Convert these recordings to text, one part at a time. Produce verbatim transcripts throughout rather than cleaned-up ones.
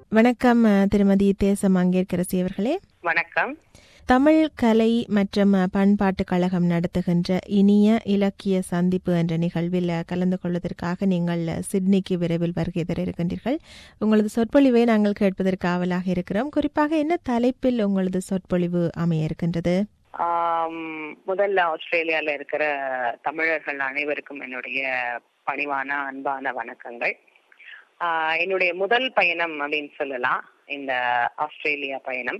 வணக்கம் திருமதி தேசம் அங்கேற்கரசி அவர்களே. வணக்கம். தமிழ் கலை மற்றும் பண்பாட்டு கழகம் நடத்துகின்ற இனிய இலக்கிய சந்திப்பு என்ற நிகழ்வில் கலந்து கொள்வதற்காக நீங்கள் சிட்னிக்கு விரைவில் வருகை தர இருக்கின்றீர்கள். உங்களது சொற்பொழிவை நாங்கள் கேட்பதற்கு ஆவலாக இருக்கிறோம். குறிப்பாக என்ன தலைப்பில் உங்களது சொற்பொழிவு அமைய இருக்கின்றது? முதல்ல ஆஸ்திரேலியால இருக்கிற தமிழர்கள் அனைவருக்கும் என்னுடைய பணிவான அன்பான வணக்கங்கள். ஆஹ் என்னுடைய முதல் பயணம் அப்படின்னு சொல்லலாம் இந்த ஆஸ்திரேலியா பயணம்.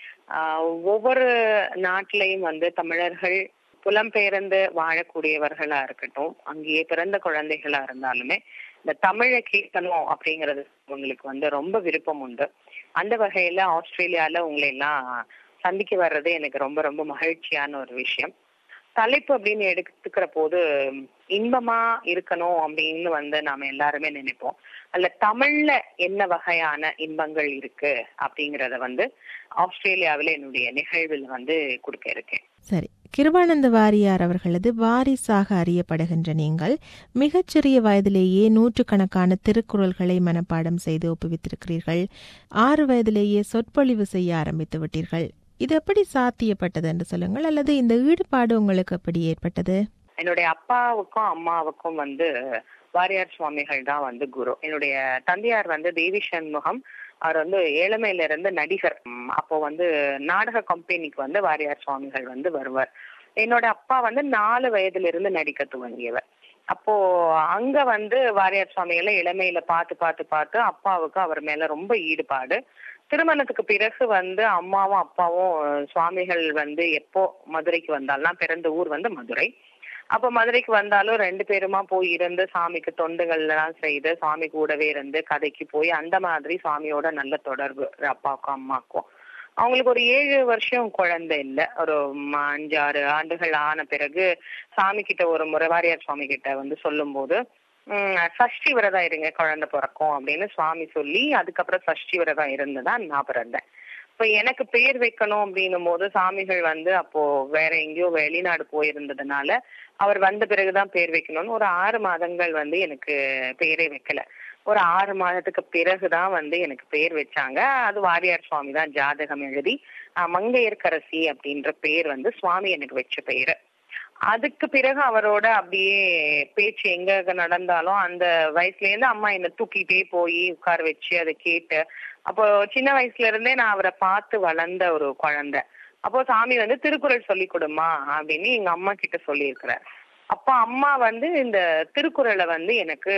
ஆஹ் ஒவ்வொரு நாட்டிலையும் வந்து தமிழர்கள் புலம்பெயர்ந்து வாழக்கூடியவர்களா இருக்கட்டும், அங்கேயே பிறந்த குழந்தைகளா இருந்தாலுமே இந்த தமிழை கேட்கணும் அப்படிங்கிறது உங்களுக்கு வந்து ரொம்ப விருப்பம் உண்டு. அந்த வகையில ஆஸ்திரேலியால உங்களை எல்லாம் சந்திக்க வர்றது எனக்கு ரொம்ப ரொம்ப மகிழ்ச்சியான ஒரு விஷயம். தலைப்பு அப்படின்னு எடுத்துக்கிற போது இன்பமா இருக்கணும் அப்படின்னு வந்து நாம எல்லாருமே நினைப்போம். அல்ல தமிழ்ல என்ன வகையான இன்பங்கள் இருக்கு அப்படிங்கறத வந்து ஆஸ்திரேலியாவில என்னுடைய நிகழ்வில் வந்து கொடுக்க இருக்கேன். சரி, கிருபானந்த வாரியார் அவர்களது வாரிசாக அறியப்படுகின்ற நீங்கள் மிகச்சிறிய வயதிலேயே நூற்றுக்கணக்கான திருக்குறள்களை மனப்பாடம் செய்து ஒப்புவித்திருக்கிறீர்கள். ஆறு வயதிலேயே சொற்பொழிவு செய்ய ஆரம்பித்து விட்டீர்கள். இது எப்படி சாத்தியப்பட்டது என்று சொல்லுங்கள், அல்லது இந்த ஈடுபாடு உங்களுக்கு எப்படி ஏற்பட்டது? என்னுடைய அப்பாவுக்கும் அம்மாவுக்கும் வந்து வாரியார் சுவாமிகள் தான் வந்து குரு. என்னுடைய தந்தையார் வந்து தேவி சண்முகம், அவர் வந்து ஏழமையில இருந்து நடிகர். அப்போ வந்து நாடக கம்பெனிக்கு வந்து வாரியார் சுவாமிகள் வந்து வருவார். என்னோட அப்பா வந்து நாலு வயதுல இருந்து நடிக்க துவங்கியவர். அப்போ அங்க வந்து வாரியார் சுவாமிகளை இளமையில பார்த்து பார்த்து பார்த்து அப்பாவுக்கு அவர் மேல ரொம்ப ஈடுபாடு. திருமணத்துக்கு பிறகு வந்து அம்மாவும் அப்பாவும் சுவாமிகள் வந்து எப்போ மதுரைக்கு வந்தாலும், பிறந்த ஊர் வந்து மதுரை, அப்ப மதுரைக்கு வந்தாலும் ரெண்டு பேருமா போய் இருந்து சாமிக்கு தொண்டுகள் எல்லாம் செய்து சாமி கூடவே இருந்து கதைக்கு போய் அந்த மாதிரி சுவாமியோட நல்ல தொடர்பு அப்பாவுக்கும் அம்மாக்கும். அவங்களுக்கு ஒரு ஏழு வருஷம் குழந்தை இல்லை, ஒரு அஞ்சாறு ஆண்டுகள் ஆன பிறகு சாமி கிட்ட ஒரு முறை வாரியார் சுவாமி கிட்ட வந்து சொல்லும் போது உம் சஷ்டி விரதம் இருங்க குழந்தை பிறக்கும் அப்படின்னு சுவாமி சொல்லி அதுக்கப்புறம் சஷ்டி விரதம் இருந்துதான் நான் பிறந்தேன். இப்ப எனக்கு பேர் வைக்கணும் அப்படின்னும் போது சாமிகள் வந்து அப்போ வேற எங்கேயோ வெளிநாடு போயிருந்ததுனால அவர் வந்த பிறகுதான் பேர் வைக்கணும்னு ஒரு ஆறு மாதங்கள் வந்து எனக்கு பேரே வைக்கல. ஒரு ஆறு மாதத்துக்கு பிறகுதான் வந்து எனக்கு பேர் வச்சாங்க. அது வாரியார் சுவாமி தான் ஜாதகம் எழுதி மங்கையர்கரசி அப்படின்ற பேர் வந்து சுவாமி எனக்கு வச்ச பேரு. அதுக்கு பிறகு அவரோட அப்படியே பேச்சு எங்க நடந்தாலும் அந்த வயசுல இருந்து அம்மா என்னை தூக்கிட்டே போய் உட்கார வச்சு அதை கேட்டு, அப்போ சின்ன வயசுல இருந்தே நான் அவரை பார்த்து வளர்ந்த ஒரு குழந்தை. அப்போ சாமி வந்து திருக்குறள் சொல்லி கொடுமா அப்படின்னு எங்க அம்மா கிட்ட சொல்லியிருக்கிறார். அப்போ அம்மா வந்து இந்த திருக்குறளை வந்து எனக்கு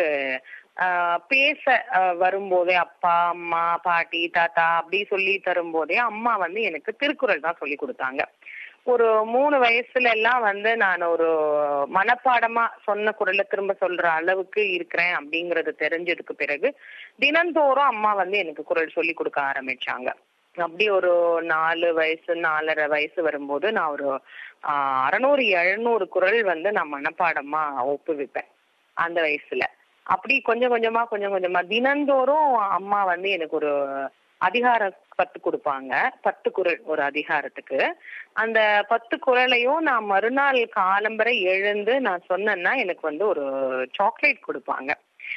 ஆஹ் பேச வரும்போதே அப்பா அம்மா பாட்டி தாத்தா அப்படி சொல்லி தரும் போதே அம்மா வந்து எனக்கு திருக்குறள் தான் சொல்லி கொடுத்தாங்க. ஒரு மூணு வயசுல எல்லாம் வந்து நான் ஒரு மனப்பாடமா சொன்ன குரலை திரும்ப சொல்ற அளவுக்கு இருக்கிறேன் அப்படிங்கறது தெரிஞ்சதுக்கு பிறகு தினந்தோறும் அம்மா வந்து எனக்கு குரல் சொல்லி கொடுக்க ஆரம்பிச்சாங்க. அப்படி ஒரு நாலு வயசு நாலரை வயசு வரும்போது நான் ஒரு ஆஹ் அறுநூறு எழுநூறு குரல் வந்து நான் மனப்பாடமா ஒப்புவிப்பேன் அந்த வயசுல. அப்படி கொஞ்சம் கொஞ்சமா கொஞ்சம் கொஞ்சமா தினந்தோறும் அம்மா வந்து எனக்கு ஒரு அதிகாரம் பத்து கொடுப்பாங்க, பத்து குரல் ஒரு அதிகாரத்துக்கு. அந்த பத்து குரலையும் நான் மறுநாள் காலம்பரை எழுந்து நான் சொன்னேன்னா எனக்கு வந்து ஒரு சாக்லேட் கொடுப்பாங்க.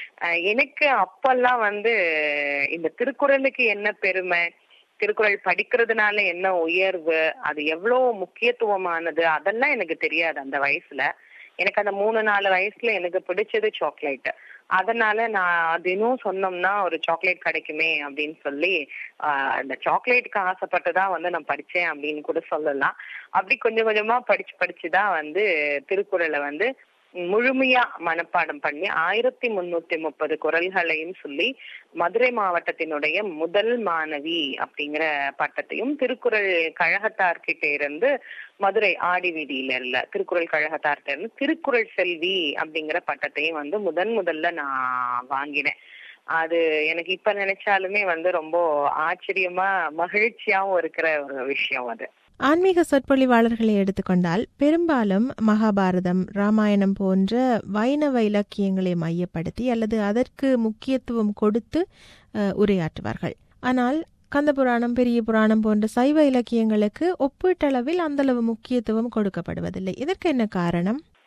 எனக்கு அப்பெல்லாம் வந்து இந்த திருக்குறளுக்கு என்ன பெருமை, திருக்குறள் படிக்கிறதுனால என்ன உயர்வு, அது எவ்வளவு முக்கியத்துவமானது அதெல்லாம் எனக்கு தெரியாது அந்த வயசுல. எனக்கு அந்த மூணு நாலு வயசுல எனக்கு பிடிச்சது சாக்லேட். அதனால நான் தினம் சொன்னோம்னா ஒரு சாக்லேட் கிடைக்குமே அப்படின்னு சொல்லி ஆஹ் அந்த சாக்லேட்டுக்கு ஆசைப்பட்டுதான் வந்து நான் படிச்சேன் அப்படின்னு கூட சொல்லலாம். அப்படி கொஞ்சம் கொஞ்சமா படிச்சு படிச்சுதான் வந்து திருக்குறளை வந்து முழுமையா மனப்பாடம் பண்ணி ஆயிரத்தி முன்னூத்தி முப்பது குரல்களையும் சொல்லி மதுரை மாவட்டத்தினுடைய முதல் மாணவி அப்படிங்கிற பட்டத்தையும் திருக்குறள் கழகத்தார்கிட்ட இருந்து மதுரை ஆடி வீதியில இல்ல திருக்குறள் கழகத்தார்கிட்ட இருந்து திருக்குறள் செல்வி அப்படிங்கிற பட்டத்தையும் வந்து முதன் முதல்ல நான் வாங்கினேன். அது எனக்கு இப்ப நினைச்சாலுமே வந்து ரொம்ப ஆச்சரியமா மகிழ்ச்சியாவும் இருக்கிற ஒரு விஷயம் அது. ஆன்மீக சொற்பொழிவாளர்களை எடுத்துக்கொண்டால் பெரும்பாலும் மகாபாரதம், ராமாயணம் போன்ற வைணவ இலக்கியங்களை மையப்படுத்தி அல்லது அதற்கு முக்கியத்துவம் கொடுத்து உரையாற்றுவார்கள். ஆனால் கந்தபுராணம், பெரிய புராணம் போன்ற சைவ இலக்கியங்களுக்கு ஒப்பீட்டளவில் அந்த அளவு முக்கியத்துவம் கொடுக்கப்படுவதில்லை. இதற்கு என்ன காரணம்?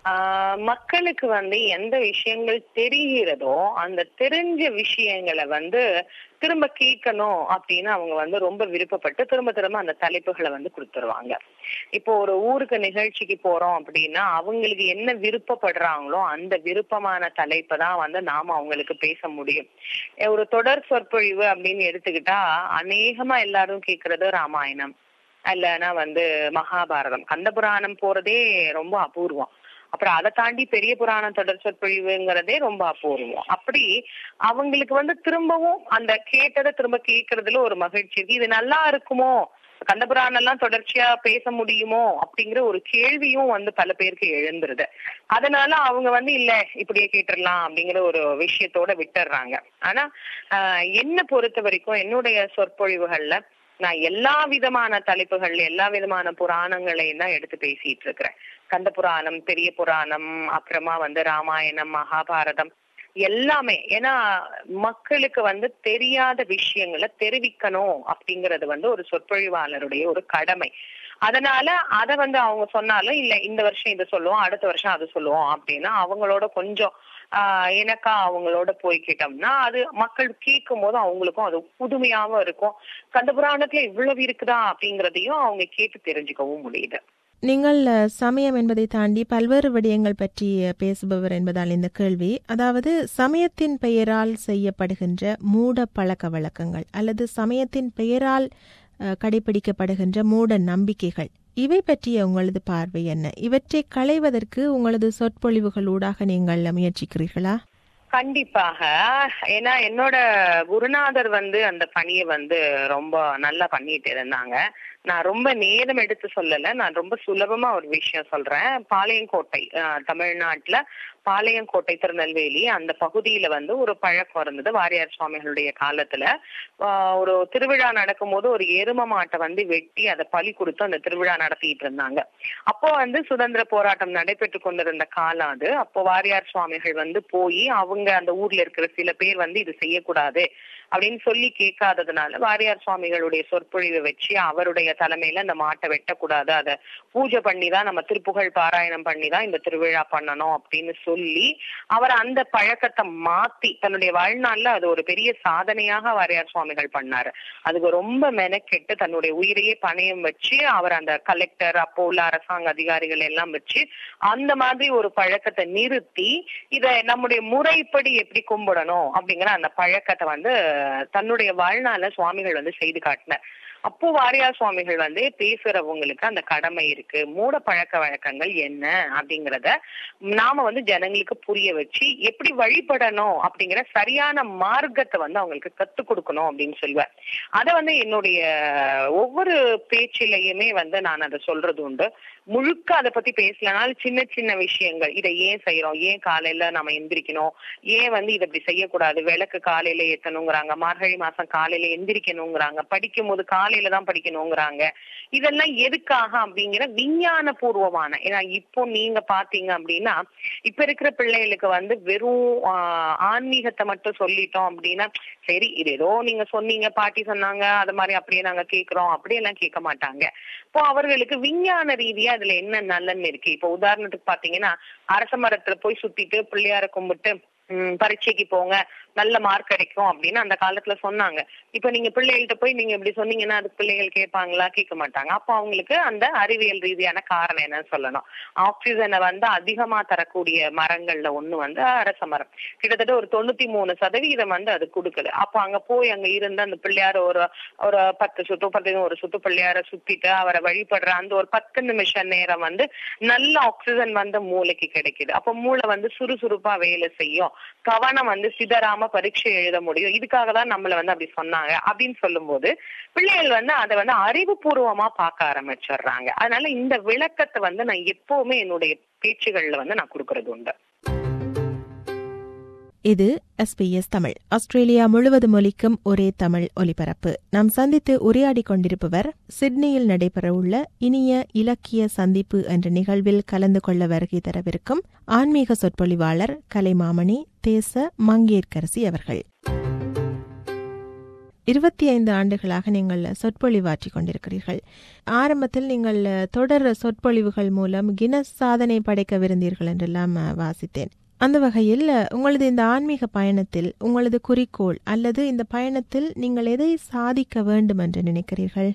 ஆஹ் மக்களுக்கு வந்து எந்த விஷயங்கள் தெரிகிறதோ அந்த தெரிஞ்ச விஷயங்களை வந்து திரும்ப கேட்கணும் அப்படின்னு அவங்க வந்து ரொம்ப விருப்பப்பட்டு திரும்ப திரும்ப அந்த தலைப்புகளை வந்து கொடுத்துருவாங்க. இப்போ ஒரு ஊருக்கு நிகழ்ச்சிக்கு போறோம் அப்படின்னா அவங்களுக்கு என்ன விருப்பப்படுறாங்களோ அந்த விருப்பமான தலைப்பை தான் வந்து நாம அவங்களுக்கு பேச முடியும். ஒரு தொடர் சொற்பொழிவு அப்படின்னு எடுத்துக்கிட்டா அநேகமா எல்லாரும் கேட்கறது ராமாயணம், இல்லைன்னா வந்து மகாபாரதம், கந்த புராணம் போறதே ரொம்ப அபூர்வம். அப்புறம் அதை தாண்டி பெரிய புராண தொடர் சொற்பொழிவுங்கிறதே ரொம்ப அபூர்வம். அப்படி அவங்களுக்கு வந்து திரும்பவும் அந்த கேட்டதை திரும்ப கேட்கறதுல ஒரு மகிழ்ச்சி இருக்கு. இது நல்லா இருக்குமோ, கந்தபுராணம் எல்லாம் தொடர்ச்சியா பேச முடியுமோ அப்படிங்கிற ஒரு கேள்வியும் வந்து பல பேருக்கு எழுந்துருது. அதனால அவங்க வந்து இல்ல இப்படியே கேட்டுடலாம் அப்படிங்கிற ஒரு விஷயத்தோட விட்டுடுறாங்க. ஆனா ஆஹ் என்ன பொறுத்த வரைக்கும் என்னுடைய சொற்பொழிவுகள்ல நான் எல்லா விதமான தலைப்புகள்ல எல்லா விதமான புராணங்களையும் தான் எடுத்து பேசிட்டு இருக்கிறேன். கந்த புராணம், பெரிய புராணம், அப்புறமா வந்து ராமாயணம், மகாபாரதம் எல்லாமே. ஏன்னா மக்களுக்கு வந்து தெரியாத விஷயங்களை தெரிவிக்கணும் அப்படிங்கறது வந்து ஒரு சொற்பொழிவாளருடைய ஒரு கடமை. அதனால அத வந்து அவங்க சொன்னாலும் இல்ல இந்த வருஷம் இதை சொல்லுவோம், அடுத்த வருஷம் அது சொல்லுவோம் அப்படின்னா அவங்களோட கொஞ்சம் ஆஹ் எனக்கா அவங்களோட போய்கிட்டோம்னா அது மக்கள் கேட்கும் போது அவங்களுக்கும் அது புதுமையாவும் இருக்கும். கந்த புராணத்துல இவ்வளவு இருக்குதா அப்படிங்கறதையும் அவங்க கேட்டு தெரிஞ்சுக்கவும் முடியுது. நீங்கள் சமயம் என்பதை தாண்டி பல்வேறு விடயங்கள் பற்றி பேசுபவர் என்பதால் இந்த கேள்வி, அதாவது சமயத்தின் பெயரால் செய்யப்படுகின்ற மூட பழக்க வழக்கங்கள் அல்லது சமயத்தின் பெயரால் கடைபிடிக்கப்படுகின்ற மூட நம்பிக்கைகள், இவை பற்றிய உங்களது பார்வை என்ன? இவற்றை களைவதற்கு உங்களது சொற்பொழிவுகளூடாக நீங்கள் முயற்சிக்கிறீர்களா? கண்டிப்பாக. ஏன்னா என்னோட குருநாதர் வந்து அந்த பணியை வந்து ரொம்ப நல்லா பண்ணிட்டு இருந்தாங்க. நான் ரொம்ப நேரம் எடுத்து சொல்லல, நான் ரொம்ப சுலபமா ஒரு விஷயம் சொல்றேன். பாளையங்கோட்டை தமிழ்நாட்டுல பாளையங்கோட்டை திருநெல்வேலி அந்த பகுதியில வந்து ஒரு பழக்கம் இருந்தது. வாரியார் சுவாமிகளுடைய காலத்துல ஆஹ் ஒரு திருவிழா நடக்கும் போது ஒரு எரும மாட்டை வந்து வெட்டி அதை பலி கொடுத்து அந்த திருவிழா நடத்திட்டு இருந்தாங்க. அப்போ வந்து சுதந்திர போராட்டம் நடைபெற்று கொண்டிருந்த காலம் அது. அப்போ வாரியார் சுவாமிகள் வந்து போய் அவங்க அந்த ஊர்ல இருக்கிற சில பேர் வந்து இது செய்யக்கூடாது அப்படின்னு சொல்லி கேட்காததுனால வாரியார் சுவாமிகளுடைய சொற்பொழிவை வச்சு அவருடைய தலைமையில அந்த மாட்டை வெட்டக்கூடாது, அதை பூஜை பண்ணிதான் நம்ம திருப்புகழ் பாராயணம் பண்ணிதான் இந்த திருவிழா பண்ணணும் அப்படின்னு சொல்லி அவர் அந்த பழக்கத்தை மாத்தி தன்னுடைய வாழ்நாள்ல அது ஒரு பெரிய சாதனையாக வாரியார் சுவாமிகள் பண்ணாரு. அதுக்கு ரொம்ப மெனக்கெட்டு தன்னுடைய உயிரையே பணயம் வச்சு அவர் அந்த கலெக்டர் அப்போ உள்ள அரசாங்க அதிகாரிகள் எல்லாம் வச்சு அந்த மாதிரி ஒரு பழக்கத்தை நிறுத்தி இத நம்முடைய முறைப்படி எப்படி கும்பிடணும் அப்படிங்கிற அந்த பழக்கத்தை வந்து தன்னுடைய வாழ்நாள்ல சுவாமிகள் வந்து செய்து காட்டினார். அப்போ வாரியார் சுவாமிகள் வந்து பேசுறவங்களுக்கு அந்த கடமை இருக்கு, மூட பழக்க வழக்கங்கள் என்ன அப்படிங்கிறத நாம வந்து ஜனங்களுக்கு புரிய வச்சு எப்படி வழிபடணும் அப்படிங்கிற சரியான மார்க்கத்தை வந்து அவங்களுக்கு கத்துக் கொடுக்கணும் அப்படின்னு சொல்லுவேன். அதை வந்து என்னுடைய ஒவ்வொரு பேச்சிலையுமே வந்து நான் அதை சொல்றது உண்டு. முழுக்க அதை பத்தி பேசலனாலும் சின்ன சின்ன விஷயங்கள், இதை ஏன் செய்யறோம், ஏன் காலையில நம்ம எந்திரிக்கணும், ஏன் வந்து இதை இப்படி செய்யக்கூடாது, விளக்கு காலையில ஏத்தணுங்கிறாங்க, மார்கழி மாசம் காலையில எந்திரிக்கணுங்கிறாங்க, படிக்கும் போது காலையில தான் படிக்கணுங்கிறாங்க, இதெல்லாம் எதுக்காக அப்படிங்கிற விஞ்ஞான பூர்வமான. ஏன்னா இப்போ நீங்க பாத்தீங்க அப்படின்னா இப்ப இருக்கிற பிள்ளைகளுக்கு வந்து வெறும் ஆஹ் ஆன்மீகத்தை மட்டும் சொல்லிட்டோம் அப்படின்னா சரி இது ஏதோ நீங்க சொன்னீங்க பாட்டி சொன்னாங்க அது மாதிரி அப்படியே நாங்க கேட்கிறோம் அப்படியெல்லாம் கேட்க மாட்டாங்க. இப்போ அவர்களுக்கு விஞ்ஞான ரீதியா அதுல என்ன நல்லன்னு இருக்கு. இப்போ உதாரணத்துக்கு பாத்தீங்கன்னா அரச மரத்துல போய் சுத்திட்டு பிள்ளையார கும்பிட்டு உம் பரீட்சைக்கு போங்க நல்ல மார்க் கிடைக்கும் அப்படின்னு அந்த காலத்துல சொன்னாங்க. இப்ப நீங்க பிள்ளைகள்கிட்ட போய் நீங்க இப்படி சொன்னீங்கன்னா அது பிள்ளைகள் கேட்பாங்களா? கேட்க மாட்டாங்க. அப்போ அவங்களுக்கு அந்த அறிவியல் ரீதியான காரணம் என்னன்னு சொல்லணும். ஆக்சிஜனை வந்து அதிகமா தரக்கூடிய மரங்கள்ல ஒண்ணு வந்து அரச மரம். கிட்டத்தட்ட ஒரு தொண்ணூத்தி மூணு சதவீதம் வந்து அது கொடுக்குது. அப்போ அங்க போய் அங்க இருந்து அந்த பிள்ளையார ஒரு ஒரு பத்து சுத்து பத்து ஒரு சுத்து பிள்ளையார சுத்திட்டு அவரை வழிபடுற அந்த ஒரு பத்து நிமிஷம் நேரம் வந்து நல்ல ஆக்சிஜன் வந்து மூளைக்கு கிடைக்குது. அப்போ மூளை வந்து சுறுசுறுப்பா வேலை செய்யும், கவனம் வந்து சிதறாம பரீட்சை எழுத முடியும். இதுக்காக தான் நம்மள வந்து அப்படி சொன்னாங்க அப்படின்னு சொல்லும் போது பிள்ளைகள் வந்து அதை வந்து அறிவுபூர்வமா பார்க்க ஆரம்பிச்சிடுறாங்க. அதனால இந்த விளக்கத்தை வந்து நான் எப்பவுமே என்னுடைய பேச்சுகள்ல வந்து நான் கொடுக்கறது உண்டு. இது எஸ்பிஎஸ் தமிழ், ஆஸ்திரேலியா முழுவதும் ஒலிக்கும் ஒரே தமிழ் ஒலிபரப்பு. நாம் சந்தித்து உரையாடிக் கொண்டிருப்பவர் சிட்னியில் நடைபெறவுள்ள இனிய இலக்கிய சந்திப்பு என்ற நிகழ்வில் கலந்து கொள்ள வருகை தரவிருக்கும் ஆன்மீக சொற்பொழிவாளர் கலைமாமணி தேச மங்கேற்கரசி அவர்கள். இருபத்தி ஐந்து ஆண்டுகளாக நீங்கள் சொற்பொழிவாற்றிக் கொண்டிருக்கிறீர்கள். ஆரம்பத்தில் நீங்கள் தொடர் சொற்பொழிவுகள் மூலம் கின்னஸ் சாதனை படைக்கவிருந்தீர்கள் என்றெல்லாம் வாசித்தேன். அந்த வகையில் உங்களது இந்த ஆன்மீக பயணத்தில் உங்களது குறிக்கோள் அல்லது இந்த பயணத்தில் நீங்கள் எதை சாதிக்க வேண்டும் என்று நினைக்கிறீர்கள்?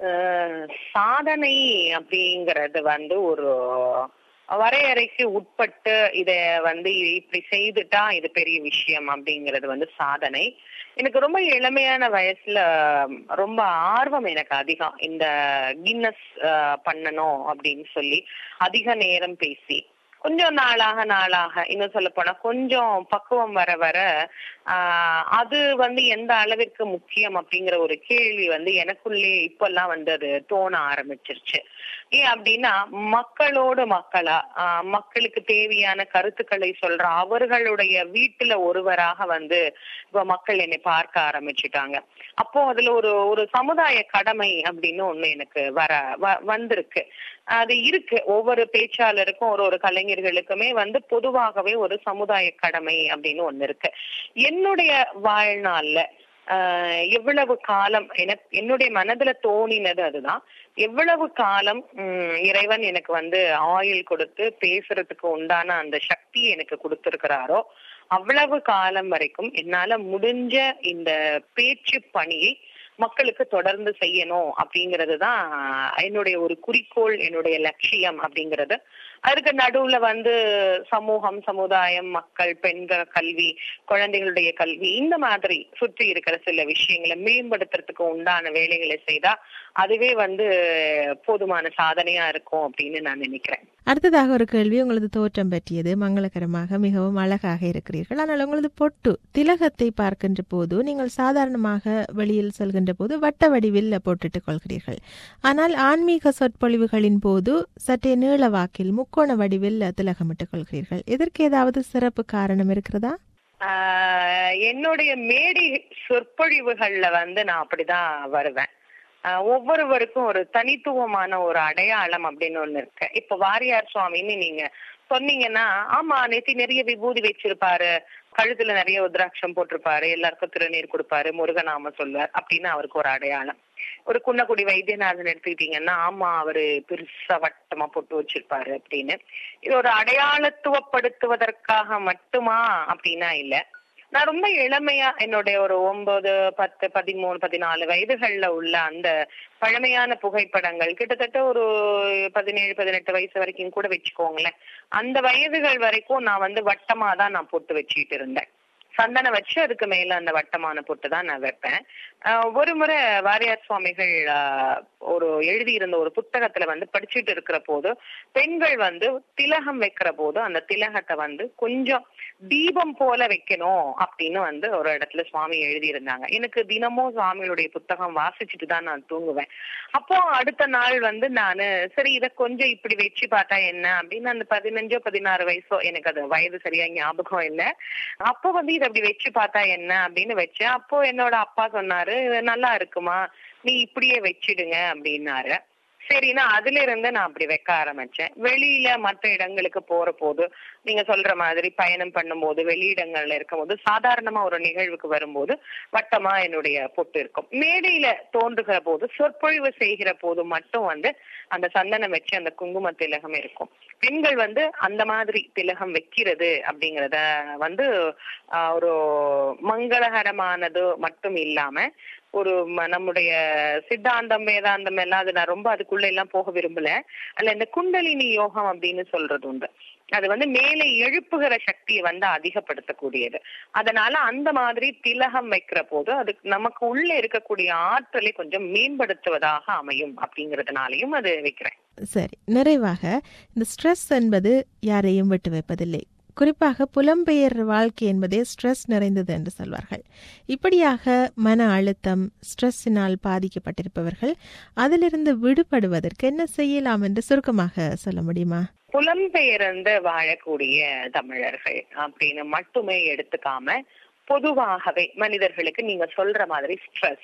சாதனை அப்படிங்கிறது வந்து ஒரு வரையறைக்கு உட்பட்டு இத வந்து இப்படி செய்துட்டா இது பெரிய விஷயம் அப்படிங்கிறது வந்து சாதனை. எனக்கு ரொம்ப இளமையான வயசுல ரொம்ப ஆர்வம் எனக்கு அதிகம். இந்த கின்னஸ் பண்ணணும் அப்படின்னு சொல்லி அதிக நேரம் பேசி கொஞ்சம் நாளாக நாளாக இன்னும் சொல்ல போனா கொஞ்சம் பக்குவம் வர வர ஆஹ் அது வந்து எந்த அளவிற்கு முக்கியம் அப்படிங்கிற ஒரு கேள்வி வந்து எனக்குள்ளே இப்பெல்லாம் வந்து அது தோண ஆரம்பிச்சிருச்சு. ஏன் அப்படின்னா மக்களோடு மக்களா ஆஹ் மக்களுக்கு தேவையான கருத்துக்களை சொல்ற அவர்களுடைய வீட்டுல ஒருவராக வந்து இப்ப மக்கள் என்னை பார்க்க ஆரம்பிச்சுட்டாங்க. அப்போ அதுல ஒரு ஒரு சமுதாய கடமை அப்படின்னு ஒண்ணு எனக்கு வர வந்திருக்கு. அது இருக்கு. ஒவ்வொரு பேச்சாளருக்கும் ஒரு ஒரு கலைஞர்களுக்குமே வந்து பொதுவாகவே ஒரு சமுதாய கடமை அப்படின்னு ஒண்ணு இருக்கு. என்னுடைய வாழ்நாள்ல ஆஹ் எவ்வளவு காலம் எனக்கு என்னுடைய மனதுல தோணினது அதுதான். எவ்வளவு காலம் உம் இறைவன் எனக்கு வந்து ஆயுள் கொடுத்து பேசுறதுக்கு உண்டான அந்த சக்தி எனக்கு கொடுத்திருக்கிறாரோ அவ்வளவு காலம் வரைக்கும் என்னால முடிஞ்ச இந்த பேச்சு பணியை மக்களுக்கு தொடர்ந்து செய்யணும் அப்படிங்கிறது தான் என்னுடைய ஒரு குறிக்கோள், என்னுடைய லட்சியம் அப்படிங்கிறது. அதுக்கு நடுவுல வந்து சமூகம், சமுதாயம், மக்கள், பெண்கள் கல்வி, குழந்தைகளுடைய கல்வி, இந்த மாதிரி சுற்றி இருக்கிற சில விஷயங்களை மேம்படுத்துறதுக்கு உண்டான வேலைகளை செய்தா அதுவே வந்து போதுமான சாதனையா இருக்கும் அப்படின்னு நான் நினைக்கிறேன். அடுத்ததாக ஒரு கேள்வி. உங்களது தோற்றம் பற்றியது. மங்களகரமாக மிகவும் அழகாக இருக்கிறீர்கள். ஆனால் உங்களது பொட்டு திலகத்தை பார்க்கின்ற போது நீங்கள் சாதாரணமாக வெளியில் செல்கின்ற போது வட்ட வடிவில் போட்டுட்டுக் கொள்கிறீர்கள். ஆனால் ஆன்மீக சொற்பொழிவுகளின் போது சற்றே நீள வாக்கில் முக்கோண வடிவில் திலகமிட்டுக் கொள்கிறீர்கள். இதற்கு ஏதாவது சிறப்பு காரணம் இருக்கிறதா? ஆஹ் என்னுடைய மேடை சொற்பொழிவுகள்ல வந்து நான் அப்படிதான் வருவேன். ஒவ்வொருவருக்கும் ஒரு தனித்துவமான ஒரு அடையாளம் அப்படின்னு ஒண்ணு இருக்கு. இப்ப வாரியார் சுவாமின்னு நீங்க சொன்னீங்கன்னா, ஆமா நேத்தி நிறைய விபூதி வச்சிருப்பாரு, கழுத்துல நிறைய உத்ராட்சம் போட்டிருப்பாரு, எல்லாருக்கும் திருநீர் கொடுப்பாரு, முருகநாம சொல்வார் அப்படின்னு அவருக்கு ஒரு அடையாளம். ஒரு குன்னக்குடி வைத்தியநாதன் எடுத்துக்கிட்டீங்கன்னா, ஆமா அவரு பெருசா வட்டமா போட்டு வச்சிருப்பாரு அப்படின்னு. இது ஒரு அடையாளத்துவப்படுத்துவதற்காக மட்டுமா அப்படின்னா இல்ல. நான் ரொம்ப இளமையா என்னுடைய ஒரு ஒன்பது பத்து பதிமூணு பதினாலு வயதுகள்ல உள்ள அந்த பழமையான புகைப்படங்கள் கிட்டத்தட்ட ஒரு பதினேழு பதினெட்டு வயசு வரைக்கும் கூட வச்சுக்கோங்களேன். அந்த வயதுகள் வரைக்கும் நான் வந்து வட்டமா தான் நான் போட்டு வச்சுக்கிட்டு இருந்தேன். சந்தனம் வச்சு அதுக்கு மேல அந்த வட்டமான பொட்டு தான் நான் வைப்பேன். ஆஹ் ஒரு முறை வாரியார் சுவாமிகள் ஆஹ் ஒரு எழுதியிருந்த ஒரு புத்தகத்துல வந்து படிச்சுட்டு இருக்கிற போது பெண்கள் வந்து திலகம் வைக்கிற போது அந்த திலகத்தை வந்து கொஞ்சம் தீபம் போல வைக்கணும் அப்படின்னு வந்து ஒரு இடத்துல சுவாமி எழுதியிருந்தாங்க. எனக்கு தினமும் சுவாமிகளுடைய புத்தகம் வாசிச்சுட்டு தான் நான் தூங்குவேன். அப்போ அடுத்த நாள் வந்து நானு சரி இதை கொஞ்சம் இப்படி வச்சு பார்த்தா என்ன அப்படின்னு அந்த பதினஞ்சோ பதினாறு வயசோ, எனக்கு அது வயது சரியா ஞாபகம் இல்லை. அப்போ வந்து இதை அப்படி வச்சு பார்த்தா என்ன அப்படின்னு வச்சேன். அப்போ என்னோட அப்பா சொன்னாரு, நல்லா இருக்குமா, நீ இப்படியே வச்சிடுங்க அப்படின்னாரு. சரின்னா அதுல இருந்து நான் அப்படி வைக்க ஆரம்பிச்சேன். வெளியில மற்ற இடங்களுக்கு போற போது நீங்க சொல்ற மாதிரி பயணம் பண்ணும் போது வெளியிடங்கள்ல இருக்கும் போது சாதாரணமா ஒரு நிகழ்வுக்கு வரும்போது வட்டமா என்னுடைய பொட்டு இருக்கும். மேடையில தோன்றுகிற போது சொற்பொழிவு செய்கிற போது மட்டும் வந்து அந்த சந்தனம் வச்சு அந்த குங்கும திலகம் இருக்கும். பெண்கள் வந்து அந்த மாதிரி திலகம் வைக்கிறது அப்படிங்கிறத வந்து ஆஹ் ஒரு மங்களகரமானது மட்டும் இல்லாம ஒரு நம்முடைய சித்தாந்தம் வேதாந்தம் எல்லாம் அது நான் ரொம்ப அதுக்குள்ள எல்லாம் போக விரும்பல. அல்ல இந்த குண்டலினி யோகம் அப்படின்னு சொல்றது உண்டு. அது வந்து மேலே எழுப்புகிற சக்தியை வந்து அதிகப்படுத்தக்கூடியது. அதனால அந்த மாதிரி திலகம் வைக்கிற போது அது நமக்கு உள்ள இருக்கக்கூடிய ஆற்றலை கொஞ்சம் மேம்படுத்துவதாக அமையும் அப்படிங்கறதுனாலையும் அது வைக்கிறேன். சரி, நிறைவாக இந்த ஸ்ட்ரெஸ் என்பது யாரையும் விட்டு வைப்பதில்லை. குறிப்பாக புலம்பெயர் வாழ்க்கை என்பதே ஸ்ட்ரெஸ் நிறைந்தது என்று சொல்வார்கள். இப்படியாக மன அழுத்தம் ஸ்ட்ரெஸ்ஸினால் பாதிக்கப்பட்டிருப்பவர்கள் அதிலிருந்து விடுபடுவதற்கு என்ன செய்யலாம் என்று சுருக்கமாக சொல்ல முடியுமா? புலம்பெயர்ந்து வாழக்கூடிய தமிழர்கள் அப்படின்னு மட்டுமே எடுத்துக்காம பொதுவாகவே மனிதர்களுக்கு நீங்க சொல்ற மாதிரி ஸ்ட்ரெஸ்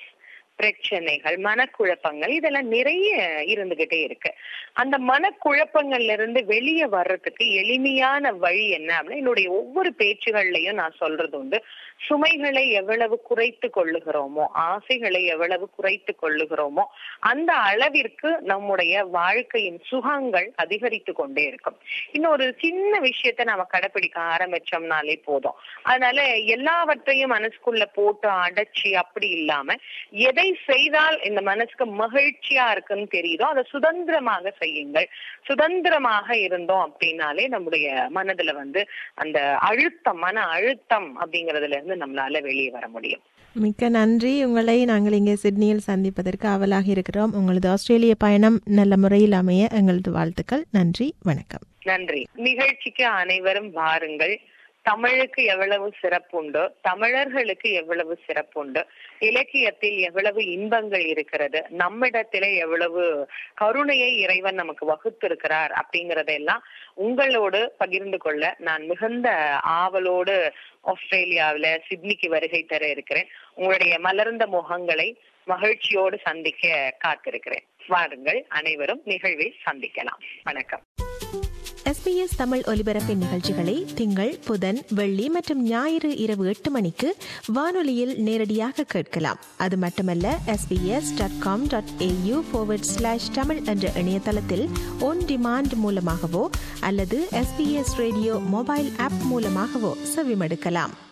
பிரச்சனைகள், மனக்குழப்பங்கள் இதெல்லாம் நிறைய இருந்துகிட்டே இருக்கு. அந்த மனக்குழப்பங்கள்ல இருந்து வெளியே வர்றதுக்கு எளிமையான வழி என்ன அப்படின்னா, என்னுடைய ஒவ்வொரு பேச்சுகள்லயும் நான் சொல்றது உண்டு, சுமைகளை எவ்வளவு குறைத்து கொள்ளுகிறோமோ, ஆசைகளை எவ்வளவு குறைத்து கொள்ளுகிறோமோ அந்த அளவிற்கு நம்முடைய வாழ்க்கையின் சுகங்கள் அதிகரித்து கொண்டே இருக்கும். இன்னொரு சின்ன விஷயத்த நாம கடைபிடிக்க ஆரம்பிச்சோம்னாலே போதும். அதனால எல்லாவற்றையும் மனசுக்குள்ள போட்டு அடைச்சி அப்படி இல்லாம, எதை செய்தால் இந்த மனசுக்கு மகிழ்ச்சியா இருக்குன்னு தெரியுதோ அதை சுதந்திரமாக செய்யுங்கள். சுதந்திரமாக இருந்தோம் அப்படின்னாலே நம்முடைய மனதுல வந்து அந்த அழுத்தம், மன அழுத்தம் அப்படிங்கறதுல இருந்து நம்மளால வெளியே வர முடியும். மிக்க நன்றி. உங்களை நாங்கள் இங்கே சிட்னியில் சந்திப்பதற்கு ஆவலாக இருக்கிறோம். உங்களது ஆஸ்திரேலிய பயணம் நல்ல முறையில் அமைய எங்களது வாழ்த்துக்கள். நன்றி, வணக்கம். நன்றி. நிகழ்ச்சிக்கு அனைவரும் வாருங்கள். தமிழுக்கு எவ்வளவு சிறப்புண்டோ, தமிழர்களுக்கு எவ்வளவு சிறப்புண்டு, இலக்கியத்தில் எவ்வளவு இன்பங்கள் இருக்கிறது, நம்மிடத்திலே எவ்வளவு கருணையை இறைவன் நமக்கு வகுத்திருக்கிறார் அப்படிங்கறதெல்லாம் உங்களோடு பகிர்ந்து கொள்ள நான் மிகுந்த ஆவலோடு ஆஸ்திரேலியாவில சிட்னிக்கு வருகை தர இருக்கிறேன். உங்களுடைய மலர்ந்த முகங்களை மகிழ்ச்சியோடு சந்திக்க காத்திருக்கிறேன். வாருங்கள், அனைவரும் நிகழ்வில் சந்திக்கலாம். வணக்கம். எஸ்பிஎஸ் தமிழ் ஒலிபரப்பின் நிகழ்ச்சிகளை திங்கள், புதன், வெள்ளி மற்றும் ஞாயிறு இரவு எட்டு மணிக்கு வானொலியில் நேரடியாக கேட்கலாம். அது மட்டுமல்ல, SBS dot com dot AU forward slash Tamil என்ற இணையதளத்தில் ஒன் டிமாண்ட் மூலமாகவோ அல்லது எஸ்பிஎஸ் ரேடியோ மொபைல் ஆப் மூலமாகவோ செவிமடுக்கலாம்.